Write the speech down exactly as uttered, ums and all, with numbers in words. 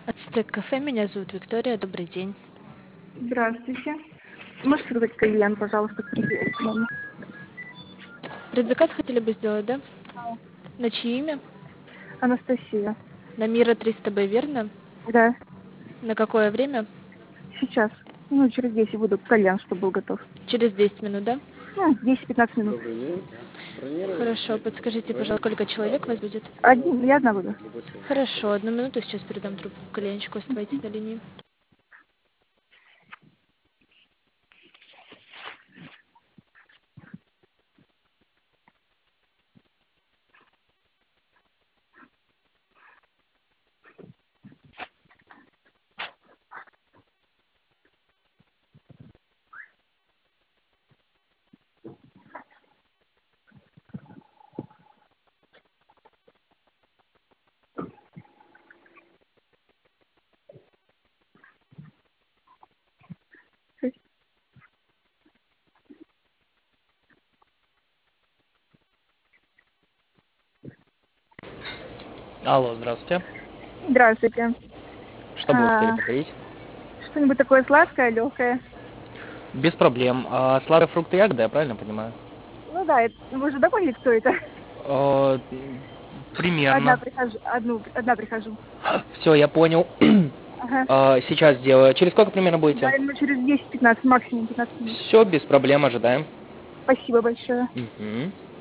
Ацтек кафе, меня зовут Виктория, добрый день. Здравствуйте. Можете сказать кальян, пожалуйста, к маме? Предзаказ хотели бы сделать, да? Да. На чье имя? Анастасия. На Мира триста Б, верно? Да. На какое время? Сейчас. Ну, через десять буду кальян, чтобы был готов. Через десять минут, да? Ну, десять-пятнадцать минут. Хорошо, подскажите, пожалуйста, сколько человек вас будет? Один, я одна буду. Хорошо, одну минуту, сейчас передам трубку кальянчику, оставайтесь на линии. Алло, здравствуйте. Здравствуйте. Что бы вы хотели А, покурить? что-нибудь такое сладкое, легкое? Без проблем. А, сладкие фрукты, ягоды, я правильно понимаю? Ну да, это, вы уже догонили, кто это? Э, Одна примерно. прихожу, одну, одна прихожу. Все, я понял. Ага. А, сейчас сделаю. Через сколько примерно будете? Да, ну, через десять-пятнадцать, максимум пятнадцать минут. Все, без проблем, ожидаем. Спасибо большое. Мгм.